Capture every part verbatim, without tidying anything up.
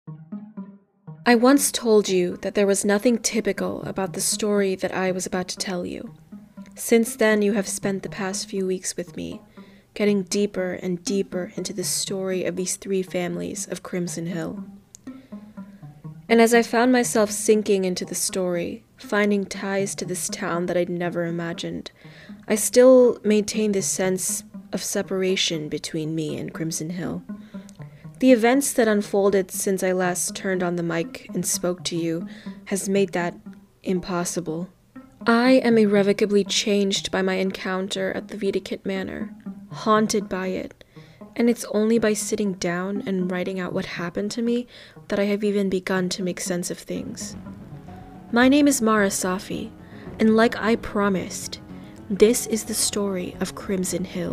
I once told you that there was nothing typical about the story that I was about to tell you. Since then, you have spent the past few weeks with me, getting deeper and deeper into the story of these three families of Crimson Hill. And as I found myself sinking into the story, finding ties to this town that I'd never imagined, I still maintained this sense of separation between me and Crimson Hill. The events that unfolded since I last turned on the mic and spoke to you has made that impossible. I am irrevocably changed by my encounter at the Wiedekind Manor, haunted by it, and it's only by sitting down and writing out what happened to me that I have even begun to make sense of things. My name is Mara Safi, and like I promised, this is the story of Crimson Hill.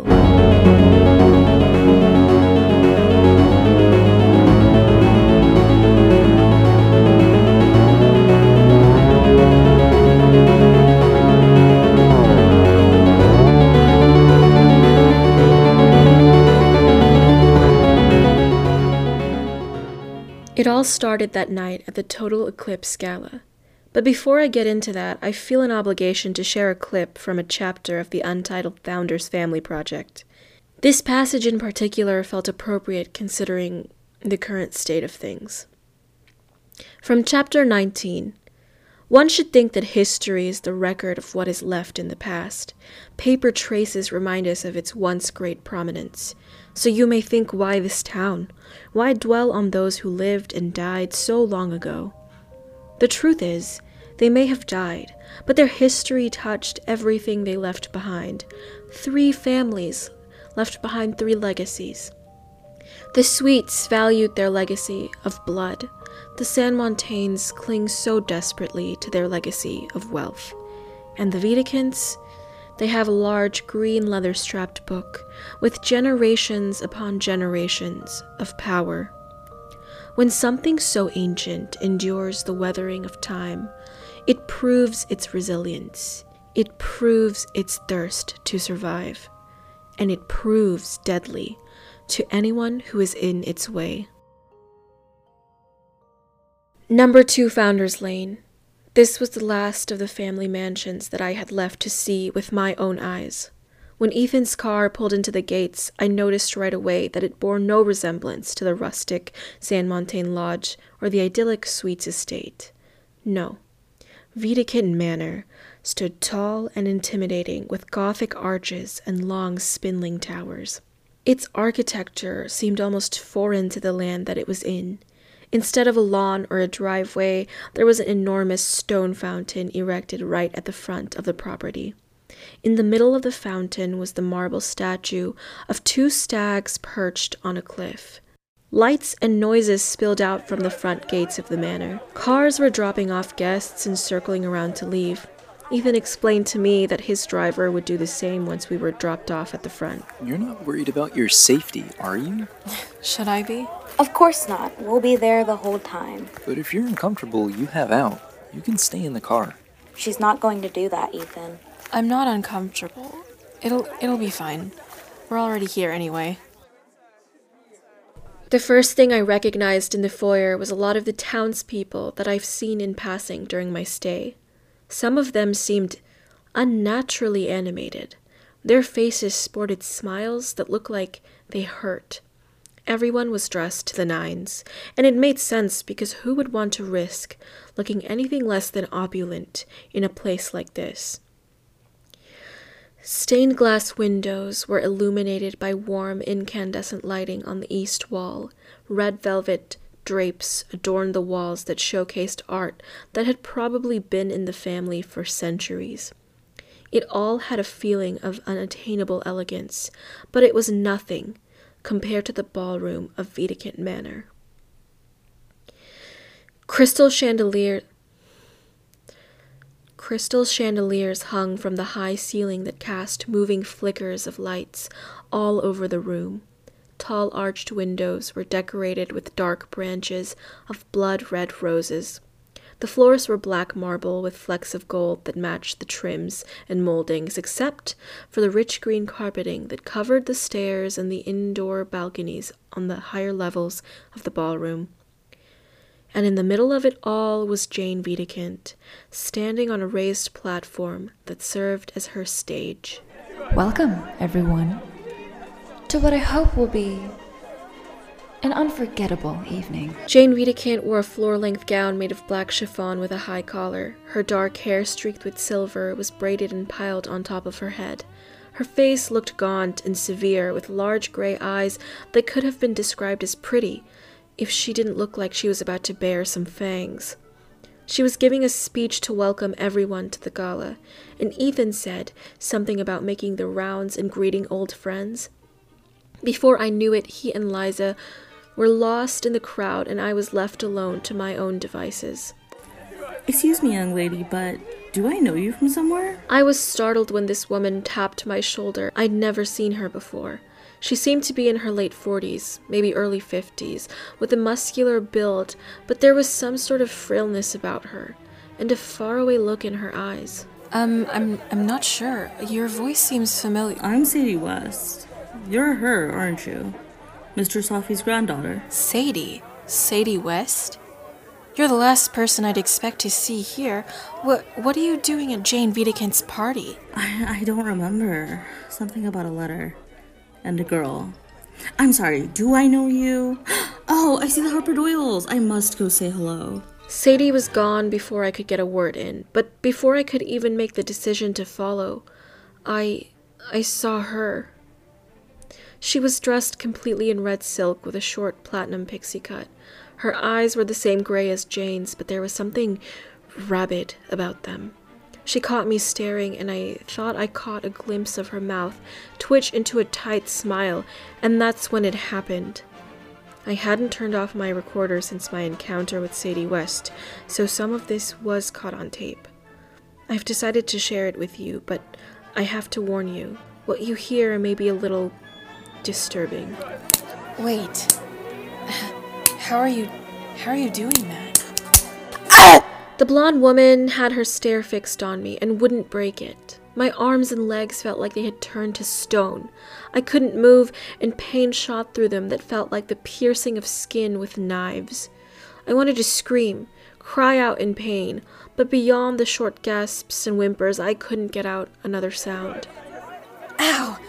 It all started that night at the Total Eclipse Gala. But before I get into that, I feel an obligation to share a clip from a chapter of the Untitled Founders Family Project. This passage in particular felt appropriate considering the current state of things. From chapter nineteen. One should think that history is the record of what is left in the past. Paper traces remind us of its once great prominence. So you may think, why this town? Why dwell on those who lived and died so long ago? The truth is, they may have died, but their history touched everything they left behind. Three families left behind three legacies. The Sweets valued their legacy of blood. The Sandmontaines cling so desperately to their legacy of wealth. And the Wiedekinds, they have a large green leather-strapped book with generations upon generations of power. When something so ancient endures the weathering of time, it proves its resilience, it proves its thirst to survive, and it proves deadly to anyone who is in its way. Number two Founders Lane. This was the last of the family mansions that I had left to see with my own eyes. When Ethan's car pulled into the gates, I noticed right away that it bore no resemblance to the rustic Sandmontaine Lodge or the idyllic Sweets estate. No. Wiedekind Manor stood tall and intimidating with Gothic arches and long spindling towers. Its architecture seemed almost foreign to the land that it was in. Instead of a lawn or a driveway, there was an enormous stone fountain erected right at the front of the property. In the middle of the fountain was the marble statue of two stags perched on a cliff. Lights and noises spilled out from the front gates of the manor. Cars were dropping off guests and circling around to leave. Ethan explained to me that his driver would do the same once we were dropped off at the front. You're not worried about your safety, are you? Should I be? Of course not. We'll be there the whole time. But if you're uncomfortable, you have out. You can stay in the car. She's not going to do that, Ethan. I'm not uncomfortable. It'll it'll be fine. We're already here anyway. The first thing I recognized in the foyer was a lot of the townspeople that I've seen in passing during my stay. Some of them seemed unnaturally animated. Their faces sported smiles that looked like they hurt. Everyone was dressed to the nines, and it made sense because who would want to risk looking anything less than opulent in a place like this? Stained glass windows were illuminated by warm incandescent lighting on the east wall. Red velvet drapes adorned the walls that showcased art that had probably been in the family for centuries. It all had a feeling of unattainable elegance, but it was nothing compared to the ballroom of Wiedekind Manor. Crystal chandelier, crystal chandeliers hung from the high ceiling that cast moving flickers of lights all over the room. Tall arched windows were decorated with dark branches of blood-red roses. The floors were black marble with flecks of gold that matched the trims and moldings, except for the rich green carpeting that covered the stairs and the indoor balconies on the higher levels of the ballroom. and in the middle of it all was Jane Wiedekind, standing on a raised platform that served as her stage. Welcome, everyone, to what I hope will be an unforgettable evening. Jane Wiedekind wore a floor-length gown made of black chiffon with a high collar. Her dark hair, streaked with silver, was braided and piled on top of her head. Her face looked gaunt and severe, with large gray eyes that could have been described as pretty if she didn't look like she was about to bare some fangs. She was giving a speech to welcome everyone to the gala, and Ethan said something about making the rounds and greeting old friends. Before I knew it, he and Liza were lost in the crowd, and I was left alone to my own devices. Excuse me, young lady, but do I know you from somewhere? I was startled when this woman tapped my shoulder. I'd never seen her before. She seemed to be in her late forties, maybe early fifties, with a muscular build, but there was some sort of frillness about her, and a faraway look in her eyes. Um, I'm I'm not sure. Your voice seems familiar. I'm Sadie West. You're her, aren't you? Mister Sophie's granddaughter. Sadie? Sadie West? You're the last person I'd expect to see here. What What are you doing at Jane Wiedekind's party? I, I don't remember. Something about a letter. And a girl. I'm sorry, do I know you? Oh, I see the Harper Doyles. I must go say hello. Sadie was gone before I could get a word in, but before I could even make the decision to follow, I... I saw her. She was dressed completely in red silk with a short platinum pixie cut. Her eyes were the same gray as Jane's, but there was something rabid about them. She caught me staring, and I thought I caught a glimpse of her mouth twitch into a tight smile, and that's when it happened. I hadn't turned off my recorder since my encounter with Sadie West, so some of this was caught on tape. I've decided to share it with you, but I have to warn you. What you hear may be a little disturbing. Wait. How are you... How are you doing that? The blonde woman had her stare fixed on me and wouldn't break it. My arms and legs felt like they had turned to stone. I couldn't move, and pain shot through them that felt like the piercing of skin with knives. I wanted to scream, cry out in pain, but beyond the short gasps and whimpers, I couldn't get out another sound. Ow!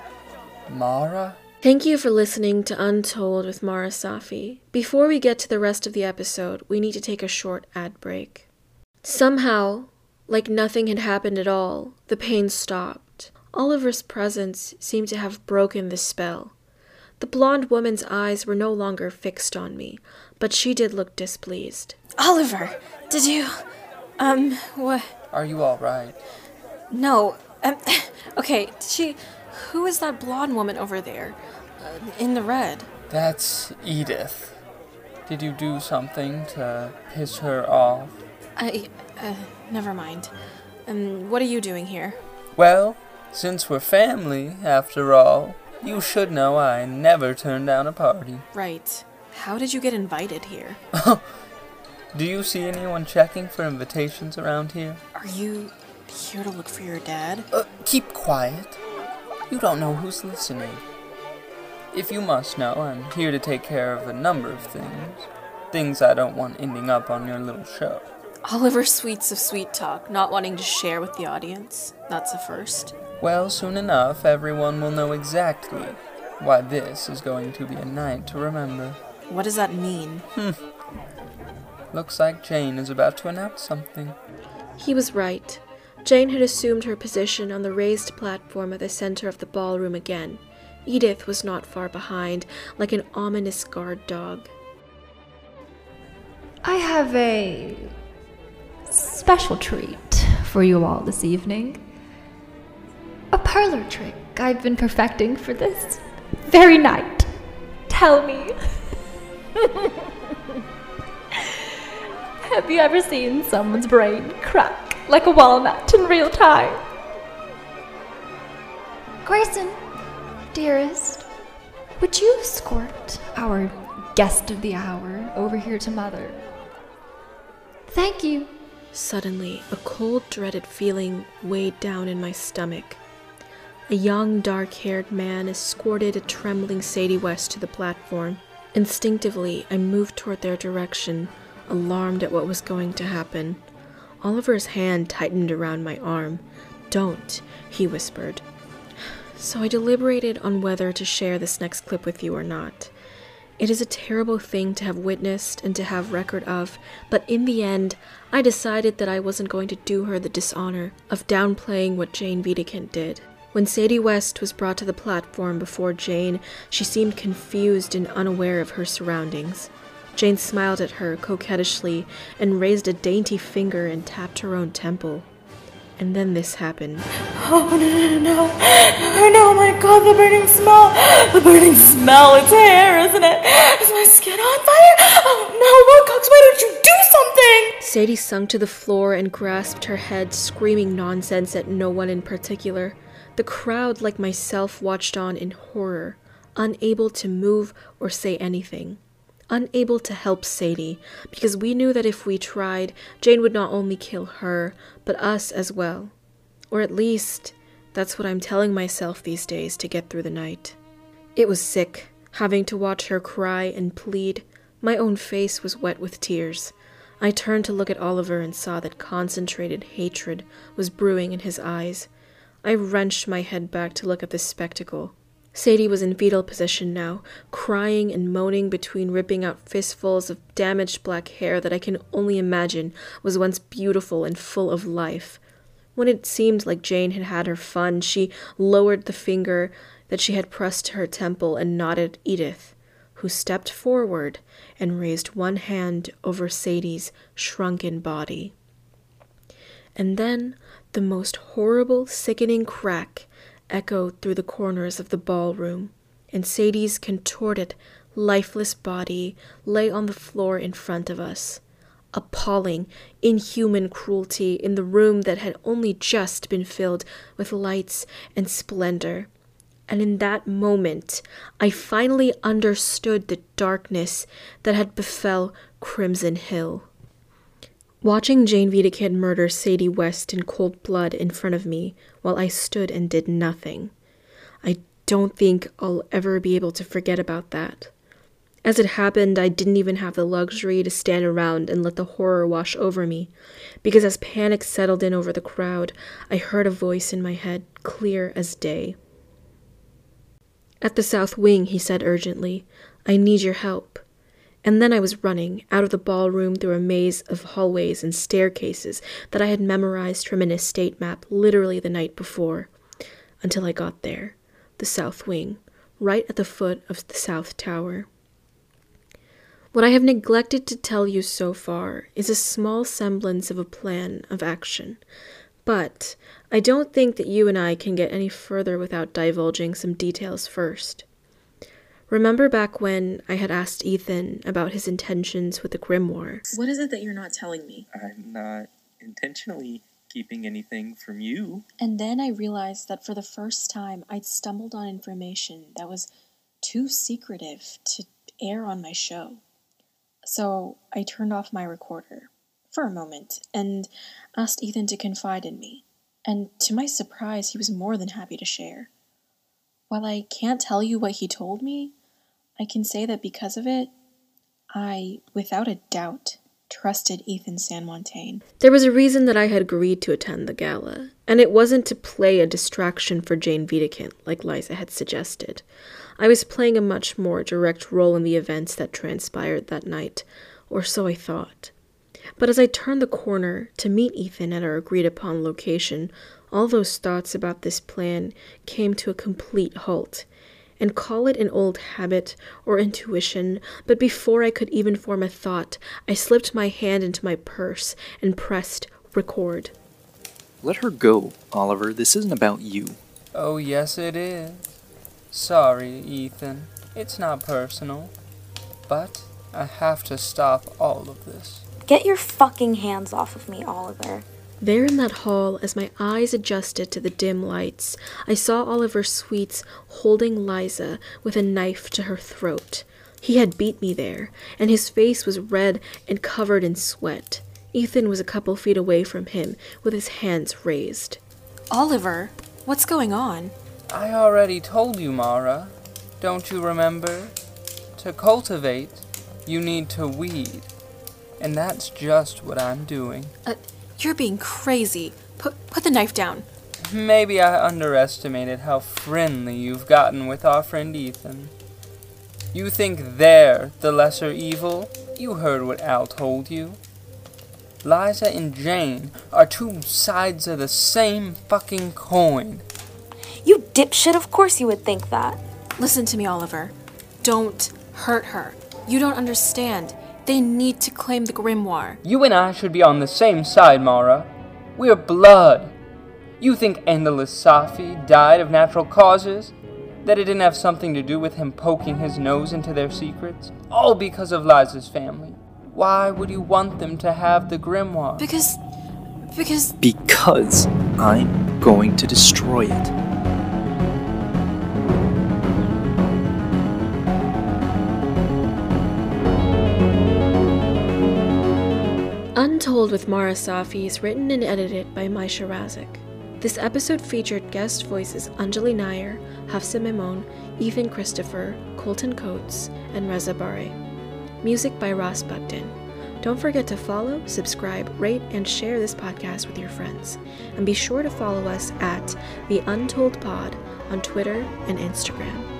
Mara? Thank you for listening to Untold with Mara Safi. Before we get to the rest of the episode, we need to take a short ad break. Somehow, like nothing had happened at all, the pain stopped. Oliver's presence seemed to have broken the spell. The blonde woman's eyes were no longer fixed on me, but she did look displeased. Oliver, did you... Um, what... Are you alright? No, um, okay, she... Who is that blonde woman over there? Uh, in the red? That's Edith. Did you do something to piss her off? I... Uh, never mind. Um, what are you doing here? Well, since we're family, after all, you should know I never turn down a party. Right. How did you get invited here? Do you see anyone checking for invitations around here? Are you here to look for your dad? Uh, keep quiet. You don't know who's listening. If you must know, I'm here to take care of a number of things. Things I don't want ending up on your little show. Oliver Sweets of Sweet Talk, not wanting to share with the audience. That's a first. Well, soon enough, everyone will know exactly why this is going to be a night to remember. What does that mean? Hmm. Looks like Jane is about to announce something. He was right. Jane had assumed her position on the raised platform at the center of the ballroom again. Edith was not far behind, like an ominous guard dog. I have a special treat for you all this evening. A parlor trick I've been perfecting for this very night. Tell me. Have you ever seen someone's brain crack like a walnut in real time? Grayson, dearest, would you escort our guest of the hour over here to Mother? Thank you. Suddenly, a cold, dreaded feeling weighed down in my stomach. A young, dark-haired man escorted a trembling Sadie West to the platform. Instinctively, I moved toward their direction, alarmed at what was going to happen. Oliver's hand tightened around my arm. "Don't," he whispered. So I deliberated on whether to share this next clip with you or not. It is a terrible thing to have witnessed and to have record of, but in the end, I decided that I wasn't going to do her the dishonor of downplaying what Jane Wiedekind did. When Sadie West was brought to the platform before Jane, she seemed confused and unaware of her surroundings. Jane smiled at her coquettishly and raised a dainty finger and tapped her own temple. And then this happened. Oh, no, no, no, no. Oh, no, my God, the burning smell. The burning smell. It's hair, isn't it? Is my skin on fire? Oh, no, Wilcox, why don't you do something? Sadie sunk to the floor and grasped her head, screaming nonsense at no one in particular. The crowd, like myself, watched on in horror, unable to move or say anything. Unable to help Sadie, because we knew that if we tried, Jane would not only kill her, but us as well. Or at least, that's what I'm telling myself these days to get through the night. It was sick, having to watch her cry and plead. My own face was wet with tears. I turned to look at Oliver and saw that concentrated hatred was brewing in his eyes. I wrenched my head back to look at this spectacle. Sadie was in fetal position now, crying and moaning between ripping out fistfuls of damaged black hair that I can only imagine was once beautiful and full of life. When it seemed like Jane had had her fun, she lowered the finger that she had pressed to her temple and nodded at Edith, who stepped forward and raised one hand over Sadie's shrunken body. And then the most horrible, sickening crack echoed through the corners of the ballroom, and Sadie's contorted, lifeless body lay on the floor in front of us. Appalling, inhuman cruelty in the room that had only just been filled with lights and splendor. And in that moment, I finally understood the darkness that had befell Crimson Hill. Watching Jane Wiedekind murder Sadie West in cold blood in front of me while I stood and did nothing, I don't think I'll ever be able to forget about that. As it happened, I didn't even have the luxury to stand around and let the horror wash over me, because as panic settled in over the crowd, I heard a voice in my head, clear as day. "At the south wing," he said urgently. "I need your help." And then I was running out of the ballroom through a maze of hallways and staircases that I had memorized from an estate map literally the night before, until I got there, the south wing, right at the foot of the south tower. What I have neglected to tell you so far is a small semblance of a plan of action, but I don't think that you and I can get any further without divulging some details first. Remember back when I had asked Ethan about his intentions with the grimoire? What is it that you're not telling me? I'm not intentionally keeping anything from you. And then I realized that for the first time, I'd stumbled on information that was too secretive to air on my show. So I turned off my recorder for a moment and asked Ethan to confide in me. And to my surprise, he was more than happy to share. While I can't tell you what he told me, I can say that because of it, I, without a doubt, trusted Ethan Sanmontaine. There was a reason that I had agreed to attend the gala, and it wasn't to play a distraction for Jane Wiedekind, like Liza had suggested. I was playing a much more direct role in the events that transpired that night, or so I thought. But as I turned the corner to meet Ethan at our agreed-upon location, all those thoughts about this plan came to a complete halt. And call it an old habit or intuition, but before I could even form a thought, I slipped my hand into my purse and pressed record. Let her go, Oliver. This isn't about you. Oh, yes it is. Sorry, Ethan. It's not personal. But I have to stop all of this. Get your fucking hands off of me, Oliver. There in that hall, as my eyes adjusted to the dim lights, I saw Oliver Sweets holding Liza with a knife to her throat. He had beat me there, and his face was red and covered in sweat. Ethan was a couple feet away from him, with his hands raised. Oliver, what's going on? I already told you, Mara. Don't you remember? To cultivate, you need to weed. And that's just what I'm doing. Uh, you're being crazy. Put, put the knife down. Maybe I underestimated how friendly you've gotten with our friend Ethan. You think they're the lesser evil? You heard what Al told you. Liza and Jane are two sides of the same fucking coin. You dipshit, of course you would think that. Listen to me, Oliver. Don't hurt her. You don't understand. They need to claim the grimoire. You and I should be on the same side, Mara. We're blood. You think Endless Safi died of natural causes? That it didn't have something to do with him poking his nose into their secrets? All because of Liza's family. Why would you want them to have the grimoire? Because... because... Because I'm going to destroy it. Untold with Mara Safi is written and edited by Maisha Razik. This episode featured guest voices Anjali Nair, Hafsa Memon, Ethan Christopher, Colton Coates, and Reza Bare. Music by Ross Bugden. Don't forget to follow, subscribe, rate, and share this podcast with your friends. And be sure to follow us at The Untold Pod on Twitter and Instagram.